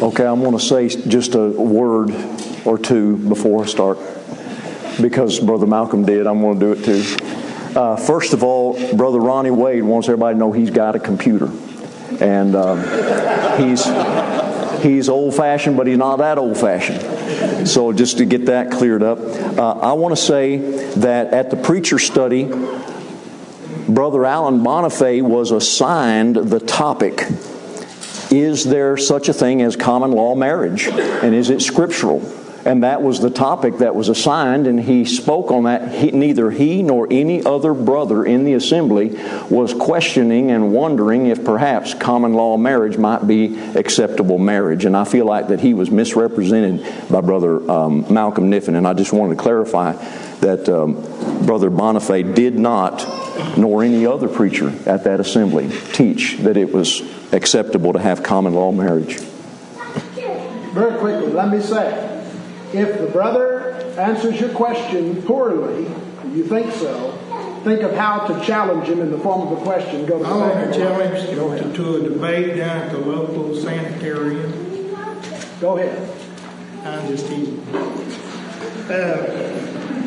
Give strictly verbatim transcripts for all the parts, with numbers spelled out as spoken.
Okay, I'm going to say just a word or two before I start, because Brother Malcolm did. I'm going to do it too. Uh, first of all, Brother Ronnie Wade wants everybody to know he's got a computer. And um, he's he's old-fashioned, but he's not that old-fashioned. So just to get that cleared up, uh, I want to say that at the preacher study, Brother Alan Bonifay was assigned the topic, is there such a thing as common law marriage? And is it scriptural? And that was the topic that was assigned, and he spoke on that. He, neither he nor any other brother in the assembly was questioning and wondering if perhaps common law marriage might be acceptable marriage. And I feel like that he was misrepresented by Brother um, Malcolm Niffen. And I just wanted to clarify that um, Brother Bonifay did not, nor any other preacher at that assembly, teach that it was acceptable to have common law marriage. Very quickly, let me say, if the brother answers your question poorly, you think so, think of how to challenge him in the form of a question. Go to I want to challenge to, to a debate down at the local sanitarium. Go ahead. I'm just teasing. Uh,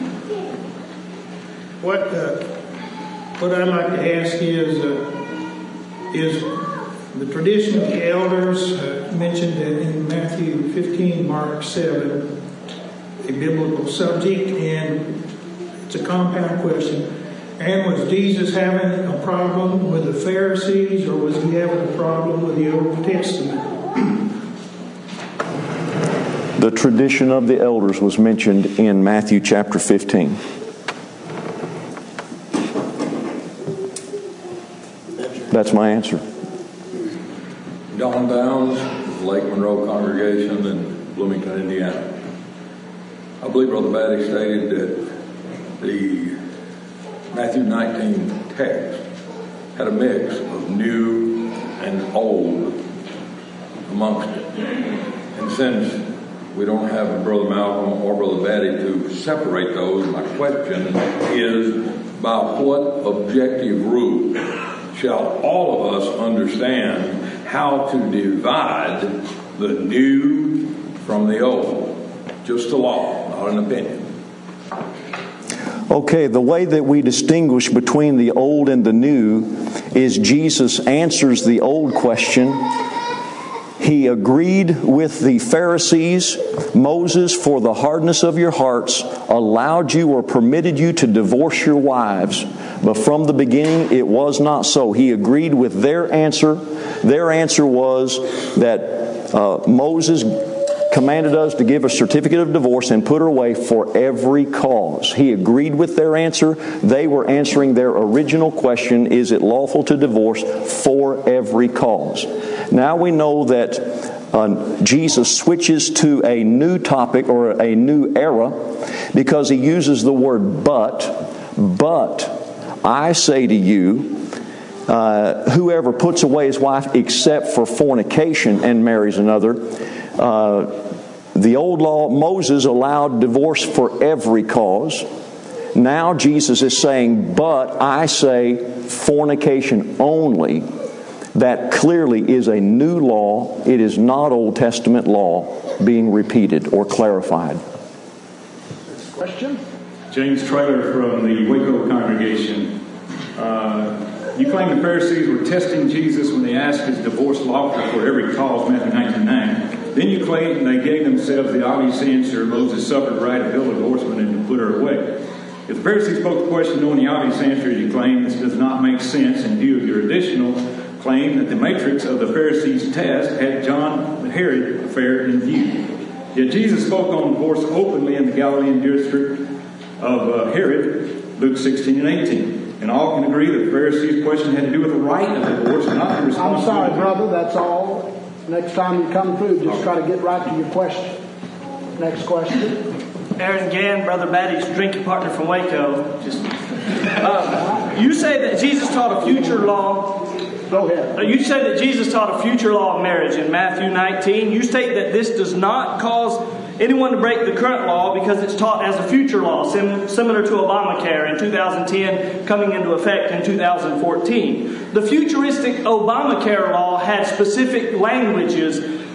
what uh, what I'd like to ask is uh, is the tradition of the elders uh, mentioned in Matthew fifteen, Mark seven. A biblical subject, and it's a compound question. And was Jesus having a problem with the Pharisees, or was he having a problem with the Old Testament? The tradition of the elders was mentioned in Matthew chapter fifteen. That's my answer. Don Downs, Lake Monroe Congregation in Bloomington, Indiana. I believe Brother Batty stated that the Matthew nineteen text had a mix of new and old amongst it. And since we don't have Brother Malcolm or Brother Batty to separate those, my question is, by what objective rule shall all of us understand how to divide the new from the old? Just a law, not an opinion. Okay, the way that we distinguish between the old and the new is Jesus answers the old question. He agreed with the Pharisees. Moses, for the hardness of your hearts, allowed you or permitted you to divorce your wives. But from the beginning, it was not so. He agreed with their answer. Their answer was that uh, Moses commanded us to give a certificate of divorce and put her away for every cause. He agreed with their answer. They were answering their original question, is it lawful to divorce for every cause? Now we know that uh, Jesus switches to a new topic or a new era because he uses the word but. But I say to you, uh, whoever puts away his wife except for fornication and marries another, uh, the old law, Moses allowed divorce for every cause. Now Jesus is saying, but I say fornication only. That clearly is a new law. It is not Old Testament law being repeated or clarified. Question? James Traylor from the Waco congregation. Uh, you claim the Pharisees were testing Jesus when they asked his divorce lawful for every cause, Matthew nineteen nine. Then you claim they gave themselves the obvious answer, Moses suffered the right to bill divorcement and to put her away. If the Pharisees spoke the question knowing the obvious answer, you claim this does not make sense in view of your additional claim that the matrix of the Pharisees' test had John the Herod affair in view. Yet Jesus spoke on divorce openly in the Galilean district of uh, Herod, Luke sixteen and eighteen. And all can agree that the Pharisees' question had to do with the right of divorce, not the responsibility. I'm sorry, brother, that's all. Next time you come through, just try to get right to your question. Next question. Aaron Gann, Brother Batty's drinking partner from Waco. Just, uh, you say that Jesus taught a future law. Go ahead. Uh, you say that Jesus taught a future law of marriage in Matthew nineteen. You state that this does not cause anyone to break the current law because it's taught as a future law, sim- similar to Obamacare in two thousand ten, coming into effect in two thousand fourteen. The futuristic Obamacare law had specific languages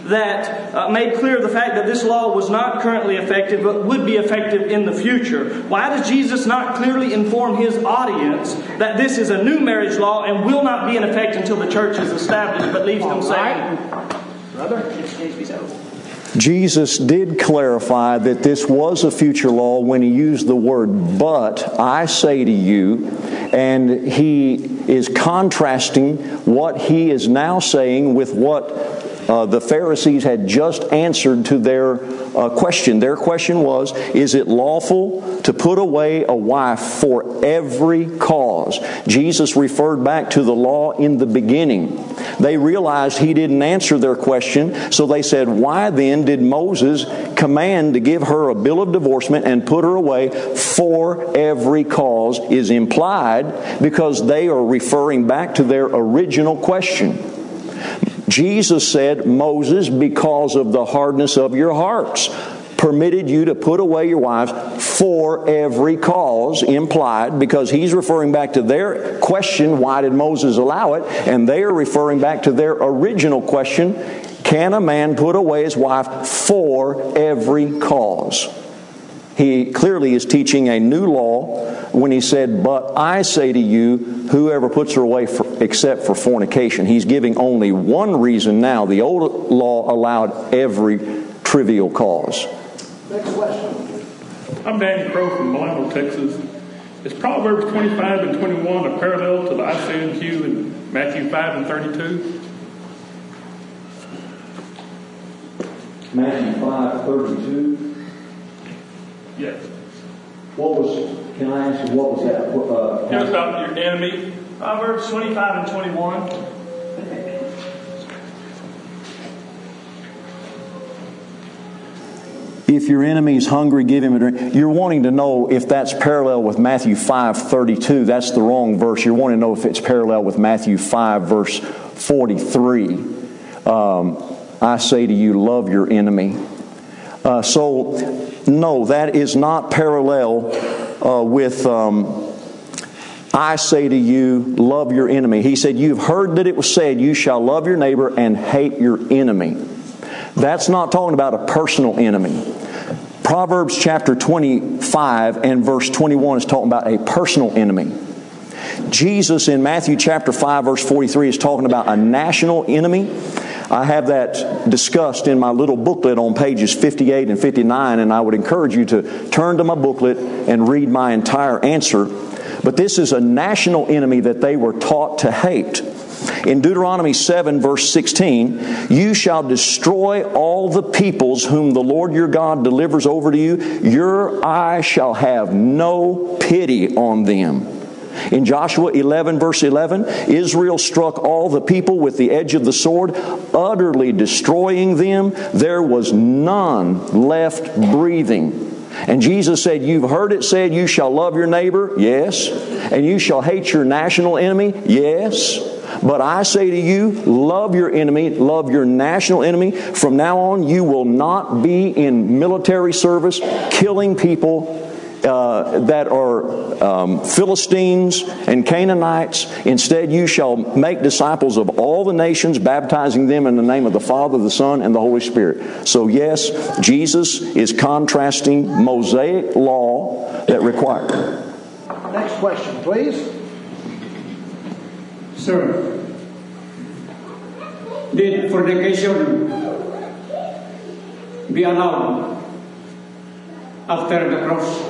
that uh, made clear the fact that this law was not currently effective but would be effective in the future. Why does Jesus not clearly inform His audience that this is a new marriage law and will not be in effect until the church is established, but leaves them saying, Brother? Jesus did clarify that this was a future law when He used the word "but I say to you," and He is contrasting what He is now saying with what Uh, the Pharisees had just answered to their uh, question. Their question was, is it lawful to put away a wife for every cause? Jesus referred back to the law in the beginning. They realized He didn't answer their question, so they said, why then did Moses command to give her a bill of divorcement and put her away for every cause? Is implied because they are referring back to their original question. Jesus said, Moses, because of the hardness of your hearts, permitted you to put away your wives for every cause, implied, because He's referring back to their question, why did Moses allow it? And they are referring back to their original question, can a man put away his wife for every cause? He clearly is teaching a new law when He said, but I say to you, whoever puts her away for, except for fornication. He's giving only one reason now. The old law allowed every trivial cause. Next question. I'm Danny Crow from Milano, Texas. Is Proverbs twenty-five and twenty-one a parallel to the I say unto you in Matthew five and thirty-two? Matthew five, thirty-two. Yes. What was, can I ask you, what was that? Uh, it was about your enemy. Proverbs twenty-five and twenty-one. If your enemy is hungry, give him a drink. You're wanting to know if that's parallel with Matthew five thirty-two. That's the wrong verse. You're wanting to know if it's parallel with Matthew five, verse forty-three. Um, I say to you, love your enemy. Uh, so, no, that is not parallel uh, with um, I say to you, love your enemy. He said, you've heard that it was said, you shall love your neighbor and hate your enemy. That's not talking about a personal enemy. Proverbs chapter twenty-five and verse twenty-one is talking about a personal enemy. Jesus in Matthew chapter five verse forty-three is talking about a national enemy. I have that discussed in my little booklet on pages fifty-eight and fifty-nine, and I would encourage you to turn to my booklet and read my entire answer. But this is a national enemy that they were taught to hate. In Deuteronomy seven verse sixteen, you shall destroy all the peoples whom the Lord your God delivers over to you. Your eye shall have no pity on them. In Joshua eleven verse eleven, Israel struck all the people with the edge of the sword, utterly destroying them. There was none left breathing. And Jesus said, you've heard it said, you shall love your neighbor. Yes. And you shall hate your national enemy. Yes. But I say to you, love your enemy, love your national enemy. From now on, you will not be in military service, killing people uh, that are um, Philistines and Canaanites. Instead, you shall make disciples of all the nations, baptizing them in the name of the Father, the Son, and the Holy Spirit. So yes, Jesus is contrasting Mosaic law that required. Next question, please. Sir, did fornication be allowed after the cross?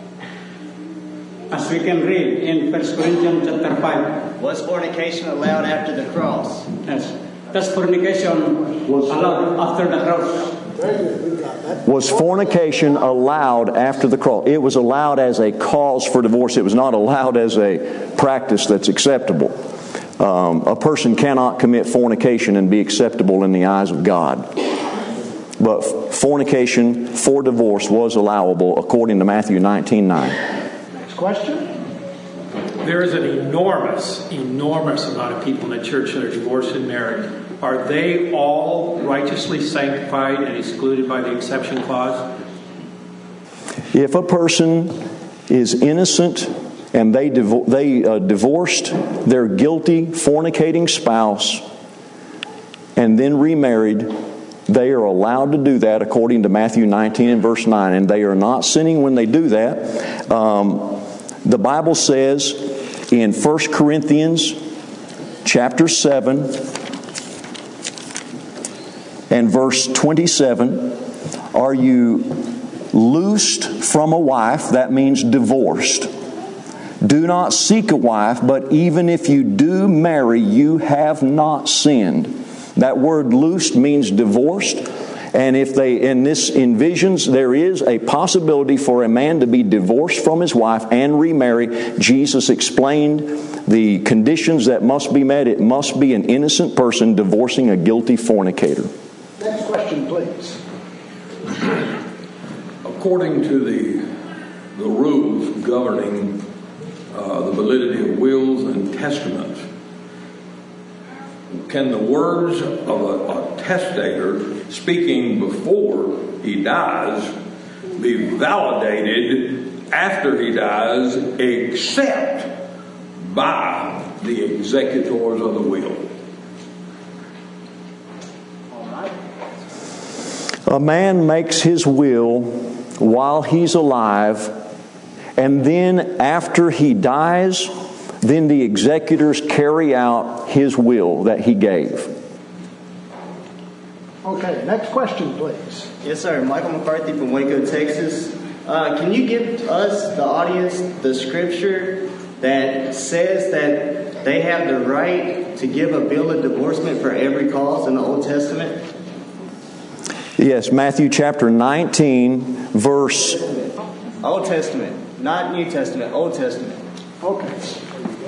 As we can read in First Corinthians chapter five. Was fornication allowed after the cross? Yes. Does fornication was allowed after the cross? Was fornication allowed after the cross? It was allowed as a cause for divorce. It was not allowed as a practice that's acceptable. Um, a person cannot commit fornication and be acceptable in the eyes of God. But fornication for divorce was allowable according to Matthew nineteen nine. Next question. There is an enormous, enormous amount of people in the church that are divorced and married. Are they all righteously sanctified and excluded by the exception clause? If a person is innocent and they divo- they uh, divorced their guilty fornicating spouse and then remarried, They are allowed to do that according to Matthew nineteen and verse nine, and they are not sinning when they do that. Um, the Bible says in First Corinthians chapter seven and verse twenty-seven, are you loosed from a wife? That means divorced. Do not seek a wife, but even if you do marry, you have not sinned. That word loosed means divorced. And if they, in this envisions, there is a possibility for a man to be divorced from his wife and remarry. Jesus explained the conditions that must be met. It must be an innocent person divorcing a guilty fornicator. Next question, please. According to the, the rules governing uh, the validity of wills and testaments, can the words of a, a testator speaking before he dies be validated after he dies except by the executors of the will? A man makes his will while he's alive, and then after he dies, then the executors carry out his will that he gave. Okay, next question, please. Yes, sir. Michael McCarthy from Waco, Texas. Uh, can you give us, the audience, the scripture that says that they have the right to give a bill of divorcement for every cause in the Old Testament? Yes, Matthew chapter nineteen, verse... Old Testament, not New Testament, Old Testament. Okay.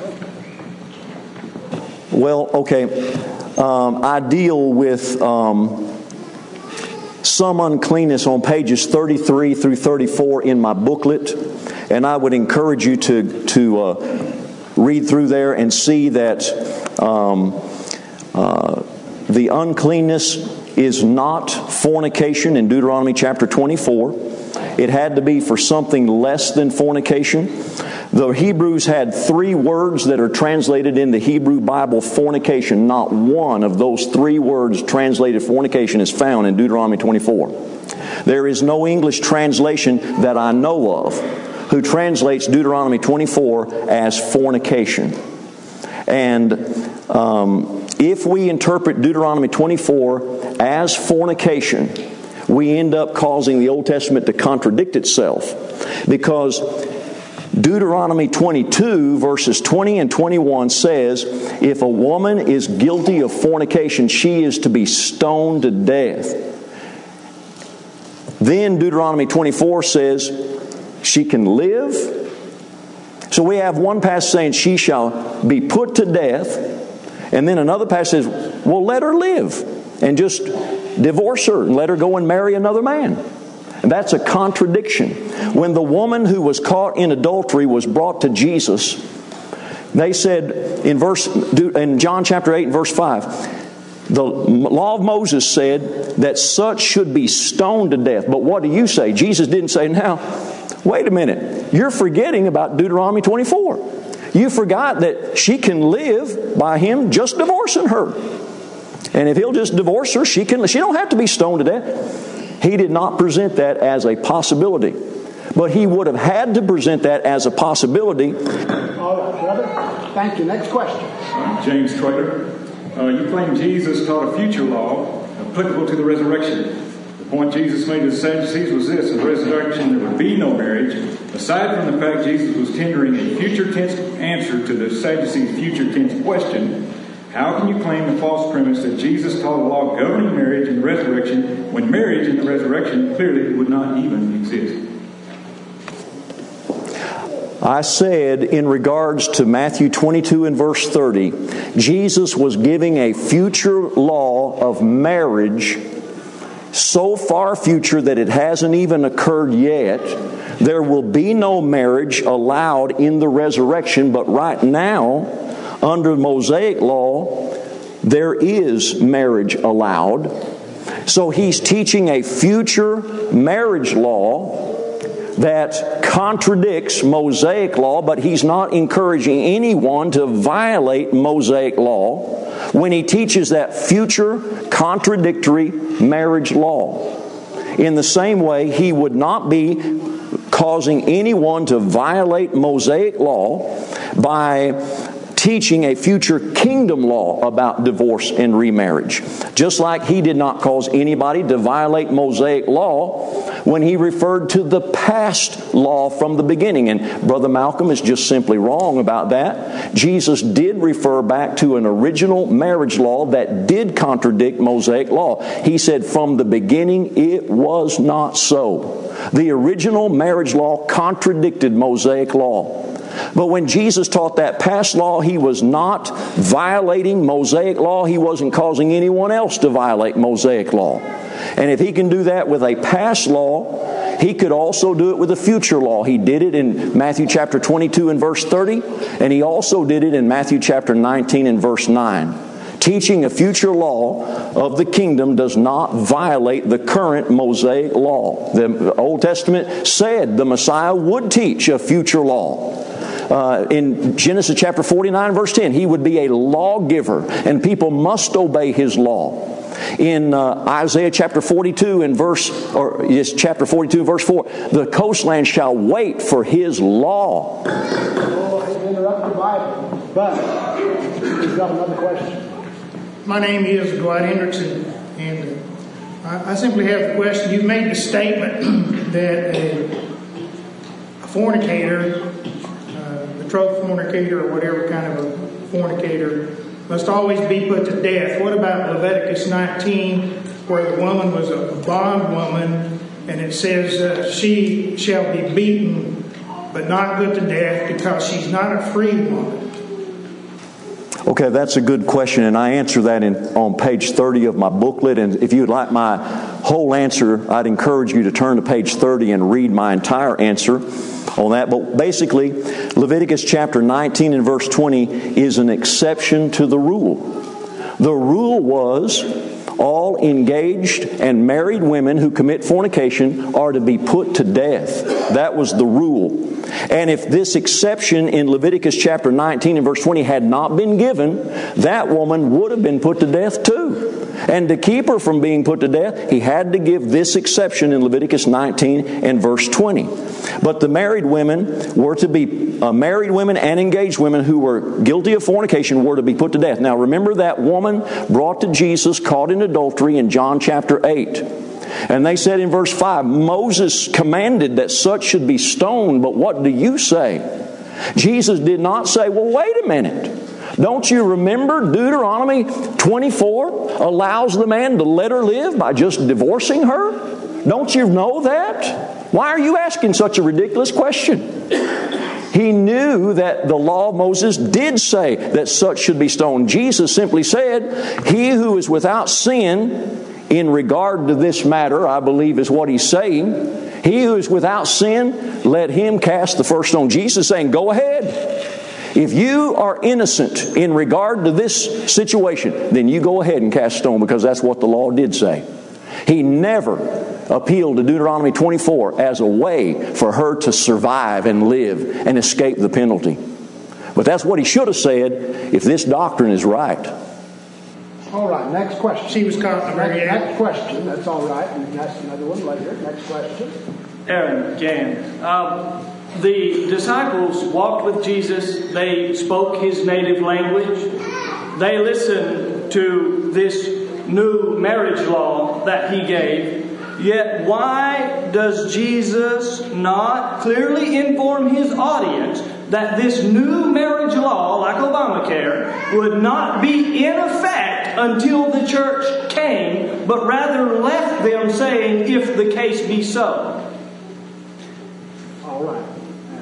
Well, okay, um, I deal with um, some uncleanness on pages thirty-three through thirty-four in my booklet, and I would encourage you to to uh, read through there and see that um, uh, the uncleanness is not fornication in Deuteronomy chapter twenty-four. It had to be for something less than fornication. The Hebrews had three words that are translated in the Hebrew Bible, fornication. Not one of those three words translated fornication is found in Deuteronomy twenty-four. There is no English translation that I know of who translates Deuteronomy twenty-four as fornication. And um, if we interpret Deuteronomy twenty-four as fornication, we end up causing the Old Testament to contradict itself, because Deuteronomy twenty-two verses twenty and twenty-one says, if a woman is guilty of fornication, she is to be stoned to death. Then Deuteronomy twenty-four says she can live. So we have one passage saying she shall be put to death, and then another passage says, well, let her live and just divorce her and let her go and marry another man. And that's a contradiction. When the woman who was caught in adultery was brought to Jesus, they said in verse in John chapter eight and verse five, the law of Moses said that such should be stoned to death. But what do you say? Jesus didn't say, now, wait a minute. You're forgetting about Deuteronomy twenty-four. You forgot that she can live by him just divorcing her. And if he'll just divorce her, she can. She don't have to be stoned to death. He did not present that as a possibility. But he would have had to present that as a possibility. All right, brother. Thank you. Next question. I'm James Trader. Uh, you claim Jesus taught a future law applicable to the resurrection. The point Jesus made to the Sadducees was this: in the resurrection there would be no marriage. Aside from the fact Jesus was tendering a future tense answer to the Sadducees' future tense question, how can you claim the false premise that Jesus taught a law governing marriage in the resurrection when marriage in the resurrection clearly would not even exist? I said in regards to Matthew twenty-two and verse thirty, Jesus was giving a future law of marriage, so far future that it hasn't even occurred yet. There will be no marriage allowed in the resurrection, but right now, under Mosaic law, there is marriage allowed. So he's teaching a future marriage law that contradicts Mosaic law, but he's not encouraging anyone to violate Mosaic law. when he teaches that future contradictory marriage law. In the same way, he would not be causing anyone to violate Mosaic law by teaching a future kingdom law about divorce and remarriage. Just like he did not cause anybody to violate Mosaic law when he referred to the past law from the beginning. And Brother Malcolm is just simply wrong about that. Jesus did refer back to an original marriage law that did contradict Mosaic law. He said from the beginning it was not so. The original marriage law contradicted Mosaic law. But when Jesus taught that past law, he was not violating Mosaic law. He wasn't causing anyone else to violate Mosaic law. And if he can do that with a past law, he could also do it with a future law. He did it in Matthew chapter twenty-two and verse thirty, and he also did it in Matthew chapter nineteen and verse nine. Teaching a future law of the kingdom does not violate the current Mosaic law. The Old Testament said the Messiah would teach a future law. Uh, in Genesis chapter forty-nine, verse ten, he would be a lawgiver, and people must obey his law. In uh, Isaiah chapter forty-two and verse, or yes, chapter forty-two, verse four, the coastland shall wait for his law. Oh, I hate to interrupt the Bible, but we've got another question. My name is Dwight Hendrickson, and I, I simply have the question. You've made the statement that a, a fornicator, uh, betrothed fornicator, or whatever kind of a fornicator, must always be put to death. What about Leviticus nineteen, where the woman was a bondwoman, and it says uh, she shall be beaten, but not put to death, because she's not a free woman? Okay, that's a good question, and I answer that in, on page thirty of my booklet. And if you would like my whole answer, I'd encourage you to turn to page thirty and read my entire answer on that. But basically, Leviticus chapter nineteen and verse twenty is an exception to the rule. The rule was all engaged and married women who commit fornication are to be put to death. That was the rule. And if this exception in Leviticus chapter nineteen and verse twenty had not been given, that woman would have been put to death too. And to keep her from being put to death, he had to give this exception in Leviticus nineteen and verse twenty. But the married women were to be, uh, married women and engaged women who were guilty of fornication were to be put to death. Now remember that woman brought to Jesus caught in adultery in John chapter eight. And they said in verse five, Moses commanded that such should be stoned, but what do you say? Jesus did not say, well, wait a minute. Don't you remember Deuteronomy twenty-four allows the man to let her live by just divorcing her? Don't you know that? Why are you asking such a ridiculous question? He knew that the law of Moses did say that such should be stoned. Jesus simply said, he who is without sin in regard to this matter, I believe is what he's saying. He who is without sin, let him cast the first stone. Jesus is saying, go ahead. If you are innocent in regard to this situation, then you go ahead and cast stone, because that's what the law did say. He never appealed to Deuteronomy twenty-four as a way for her to survive and live and escape the penalty. But that's what he should have said if this doctrine is right. All right, next question. She was caught in the very next, act. next question, that's all right. You can ask another one later. Next question. Aaron, Jan. Um, the disciples walked with Jesus. They spoke his native language. They listened to this new marriage law that he gave. Yet why does Jesus not clearly inform his audience that this new marriage law, like Obamacare, would not be in effect until the church came, but rather left them saying, if the case be so? All right.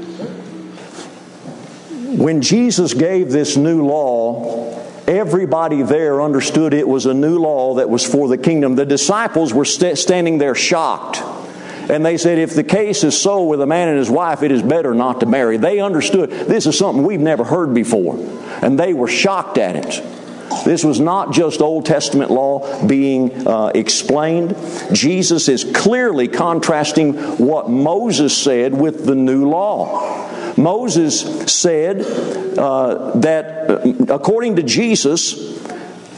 When Jesus gave this new law, everybody there understood it was a new law that was for the kingdom. The disciples were st- standing there shocked. And they said, if the case is so with a man and his wife, it is better not to marry. They understood this is something we've never heard before. And they were shocked at it. This was not just Old Testament law being uh, explained. Jesus is clearly contrasting what Moses said with the new law. Moses said uh, that uh, according to Jesus,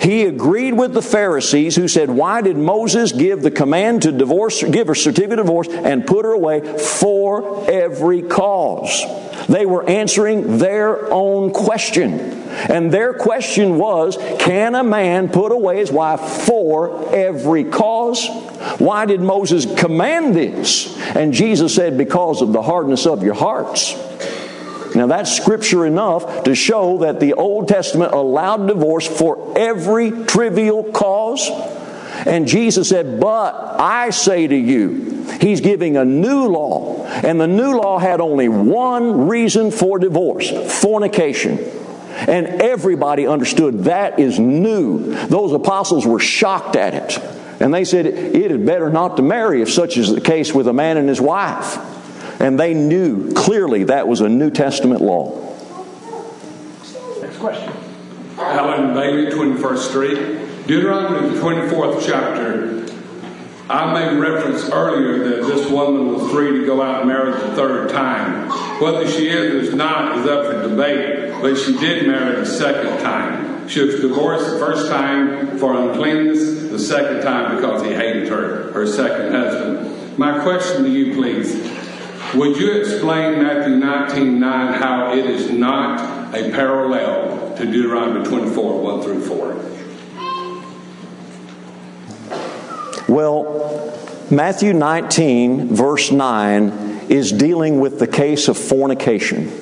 He agreed with the Pharisees who said, why did Moses give the command to divorce, give her certificate of divorce and put her away for every cause? They were answering their own question. And their question was, can a man put away his wife for every cause? Why did Moses command this? And Jesus said, because of the hardness of your hearts. Now that's scripture enough to show that the Old Testament allowed divorce for every trivial cause. And Jesus said, but I say to you, He's giving a new law. And the new law had only one reason for divorce: fornication. And everybody understood that is new. Those apostles were shocked at it. And they said, it had better not to marry if such is the case with a man and his wife. And they knew clearly that was a New Testament law. Next question. Alan Bailey, twenty-first Street. Deuteronomy, the twenty-fourth chapter. I made reference earlier that this woman was free to go out and marry the third time. Whether she is or is not is up for debate, but she did marry the second time. She was divorced the first time for uncleanness, the second time because he hated her, her second husband. My question to you, please. Would you explain Matthew nineteen nine how it is not a parallel to Deuteronomy twenty-four one through four? Well, Matthew nineteen verse nine is dealing with the case of fornication.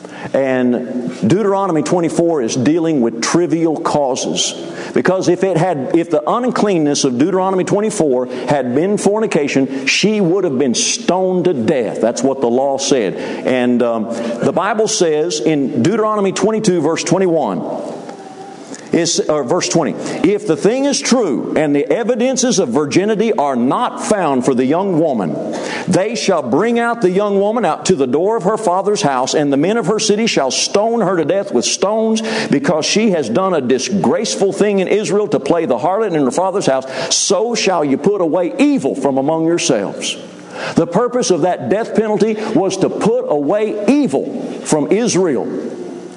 And Deuteronomy twenty-four is dealing with trivial causes. Because if it had, if the uncleanness of Deuteronomy twenty-four had been fornication, she would have been stoned to death. That's what the law said. And um, the Bible says in Deuteronomy twenty-two verse twenty-one, is, or verse twenty, if the thing is true and the evidences of virginity are not found for the young woman, they shall bring out the young woman out to the door of her father's house, and the men of her city shall stone her to death with stones, because she has done a disgraceful thing in Israel to play the harlot in her father's house. So shall you put away evil from among yourselves. The purpose of that death penalty was to put away evil from Israel.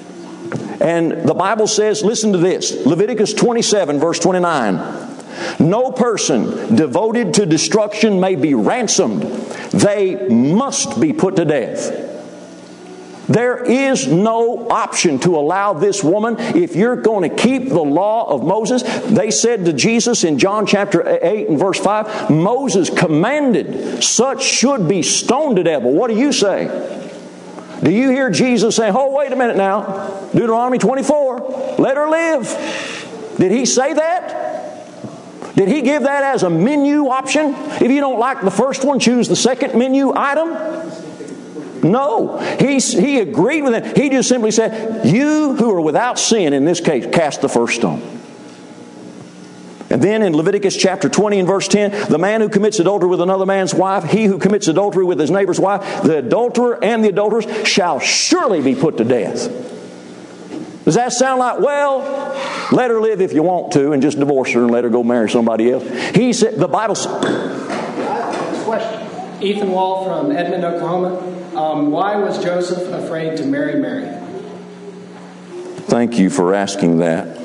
And the Bible says, listen to this, Leviticus twenty-seven verse twenty-nine. No person devoted to destruction may be ransomed. They must be put to death. There is no option to allow this woman, if you're going to keep the law of Moses. They said to Jesus in John chapter eight and verse five, Moses commanded such should be stoned to death. Well, what do you say? Do you hear Jesus saying, oh, wait a minute now, Deuteronomy twenty-four, let her live? Did He say that? Did He give that as a menu option? If you don't like the first one, choose the second menu item? No. He, he agreed with it. He just simply said, you who are without sin, in this case, cast the first stone. And then in Leviticus chapter twenty and verse ten, the man who commits adultery with another man's wife, he who commits adultery with his neighbor's wife, the adulterer and the adulteress shall surely be put to death. Does that sound like, well, let her live if you want to and just divorce her and let her go marry somebody else? He said, the Bible says... Question. Ethan Wall from Edmond, Oklahoma. Um, why was Joseph afraid to marry Mary? Thank you for asking that.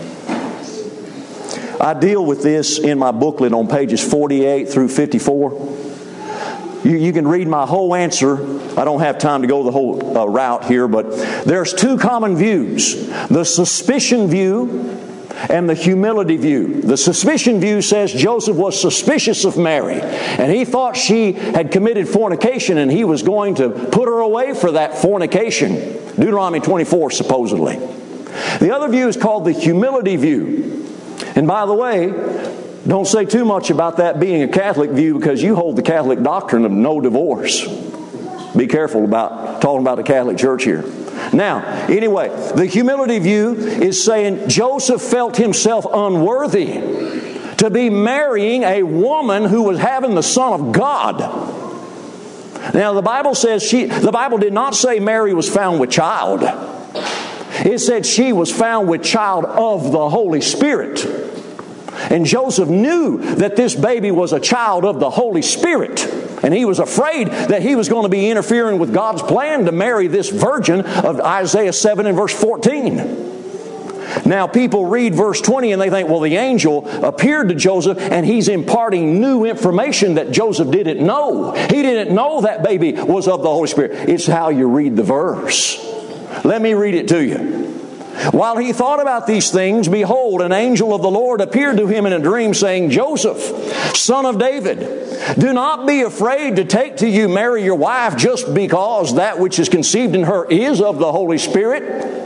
I deal with this in my booklet on pages forty-eight through fifty-four. You, you can read my whole answer. I don't have time to go the whole uh, route here, but there's two common views. The suspicion view and the humility view. The suspicion view says Joseph was suspicious of Mary, and he thought she had committed fornication, and he was going to put her away for that fornication. Deuteronomy twenty-four, supposedly. The other view is called the humility view. And by the way, don't say too much about that being a Catholic view, because you hold the Catholic doctrine of no divorce. Be careful about talking about the Catholic Church here. Now, anyway, the humility view is saying Joseph felt himself unworthy to be marrying a woman who was having the Son of God. Now, the Bible says she, the Bible did not say Mary was found with child. It said she was found with child of the Holy Spirit. And Joseph knew that this baby was a child of the Holy Spirit. And he was afraid that he was going to be interfering with God's plan to marry this virgin of Isaiah seven and verse fourteen. Now people read verse twenty and they think, well, the angel appeared to Joseph and he's imparting new information that Joseph didn't know. He didn't know that baby was of the Holy Spirit. It's how you read the verse. Let me read it to you. While he thought about these things, behold, an angel of the Lord appeared to him in a dream, saying, Joseph, son of David, do not be afraid to take to you Mary your wife, just because that which is conceived in her is of the Holy Spirit.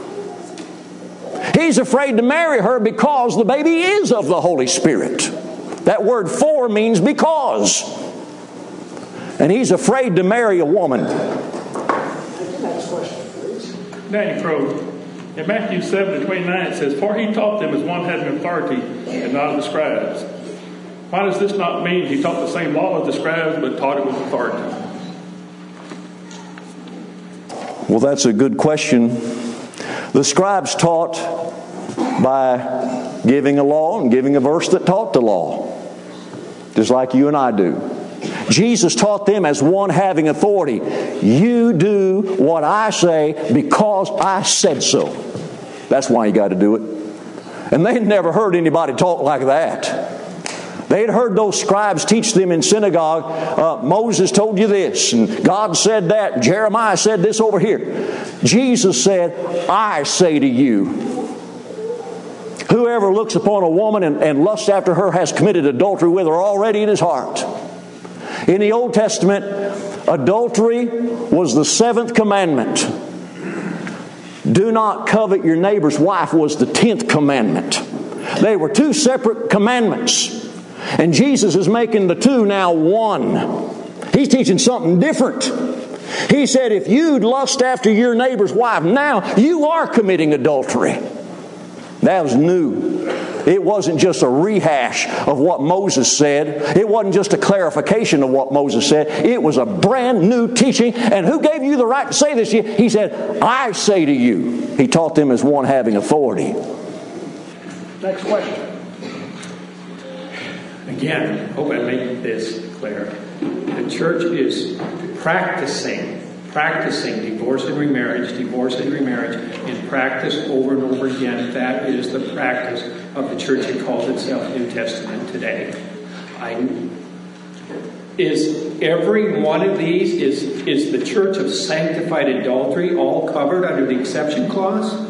He's afraid to marry her because the baby is of the Holy Spirit. That word for means because. And he's afraid to marry a woman. Next question, please. Danny Crow. In Matthew seven to twenty-nine it says, for he taught them as one having authority and not of the scribes. Why does this not mean he taught the same law as the scribes but taught it with authority? Well, that's a good question. The scribes taught by giving a law and giving a verse that taught the law, just like you and I do. Jesus taught them as one having authority. You do what I say because I said so. That's why you got to do it. And they'd never heard anybody talk like that. They'd heard those scribes teach them in synagogue, uh, Moses told you this, and God said that, Jeremiah said this over here. Jesus said, I say to you, whoever looks upon a woman and, and lusts after her has committed adultery with her already in his heart. In the Old Testament, adultery was the seventh commandment. Do not covet your neighbor's wife was the tenth commandment. They were two separate commandments. And Jesus is making the two now one. He's teaching something different. He said, if you'd lust after your neighbor's wife, now you are committing adultery. That was new. It wasn't just a rehash of what Moses said. It wasn't just a clarification of what Moses said. It was a brand new teaching. And who gave you the right to say this? He said, I say to you. He taught them as one having authority. Next question. Again, I hope I make this clear. The church is practicing Practicing divorce and remarriage, divorce and remarriage in practice over and over again. That is the practice of the church that calls itself New Testament today. I, is every one of these, is, is the church of sanctified adultery all covered under the exception clause?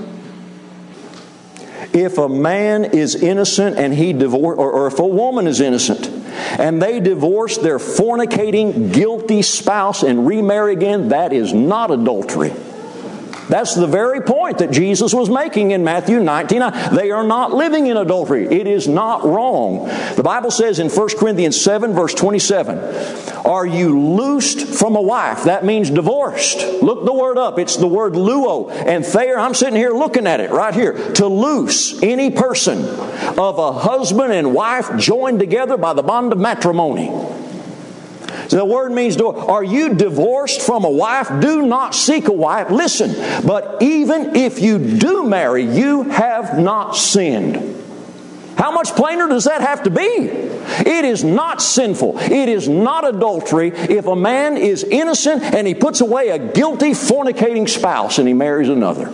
If a man is innocent and he divorced, or, or if a woman is innocent and they divorce their fornicating, guilty spouse and remarry again, that is not adultery. That's the very point that Jesus was making in Matthew nineteen. They are not living in adultery. It is not wrong. The Bible says in First Corinthians seven, verse twenty-seven, are you loosed from a wife? That means divorced. Look the word up. It's the word luo. And there, I'm sitting here looking at it right here. To loose any person of a husband and wife joined together by the bond of matrimony. So the word means, are you divorced from a wife? Do not seek a wife. Listen, but even if you do marry, you have not sinned. How much plainer does that have to be? It is not sinful. It is not adultery if a man is innocent and he puts away a guilty fornicating spouse and he marries another.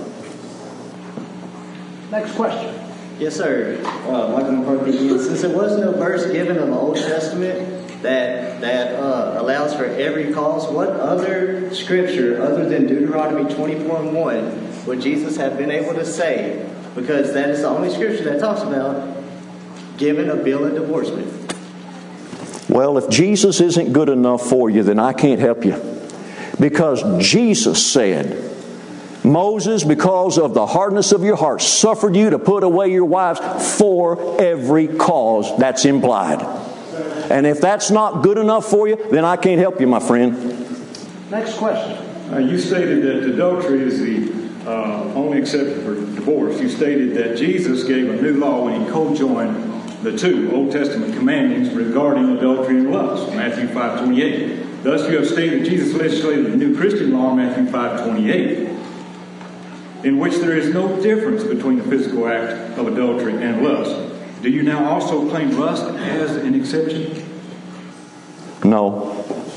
Next question. Yes, sir. Uh, Michael McCarthy. Since there was no verse given in the Old Testament that that uh, allows for every cause, what other scripture other than Deuteronomy twenty-four and one would Jesus have been able to say? Because that is the only scripture that talks about giving a bill of divorcement. Well, if Jesus isn't good enough for you, then I can't help you. Because Jesus said, Moses, because of the hardness of your heart, suffered you to put away your wives for every cause. That's implied. And if that's not good enough for you, then I can't help you, my friend. Next question. Uh, you stated that adultery is the uh, only exception for divorce. You stated that Jesus gave a new law when he co-joined the two Old Testament commandments regarding adultery and lust, Matthew five twenty-eight. Thus you have stated Jesus legislated the new Christian law, Matthew five twenty-eight, in which there is no difference between the physical act of adultery and lust. Do you now also claim lust as an exception? No.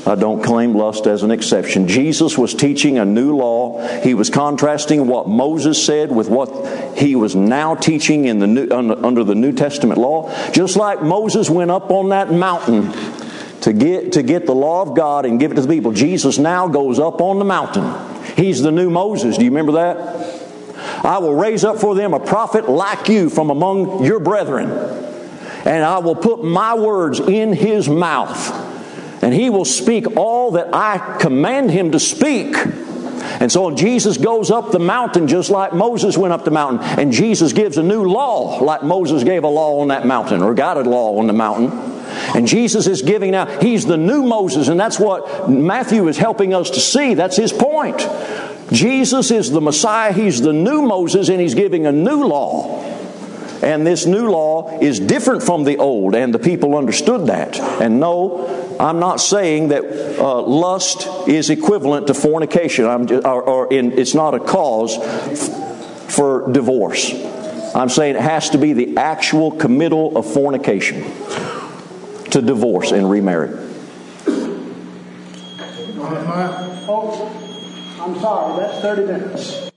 I don't claim lust as an exception. Jesus was teaching a new law. He was contrasting what Moses said with what he was now teaching in the new, under the New Testament law. Just like Moses went up on that mountain to get, to get the law of God and give it to the people, Jesus now goes up on the mountain. He's the new Moses. Do you remember that? I will raise up for them a prophet like you from among your brethren, and I will put my words in his mouth. And he will speak all that I command him to speak. And so Jesus goes up the mountain just like Moses went up the mountain. And Jesus gives a new law like Moses gave a law on that mountain, or got a law on the mountain. And Jesus is giving now, he's the new Moses. And that's what Matthew is helping us to see. That's his point. Jesus is the Messiah. He's the new Moses, and he's giving a new law. And this new law is different from the old, and the people understood that. And no, I'm not saying that uh, lust is equivalent to fornication, I'm just, or, or in, it's not a cause f- for divorce. I'm saying it has to be the actual committal of fornication to divorce and remarry. Oh, I'm sorry, that's thirty minutes.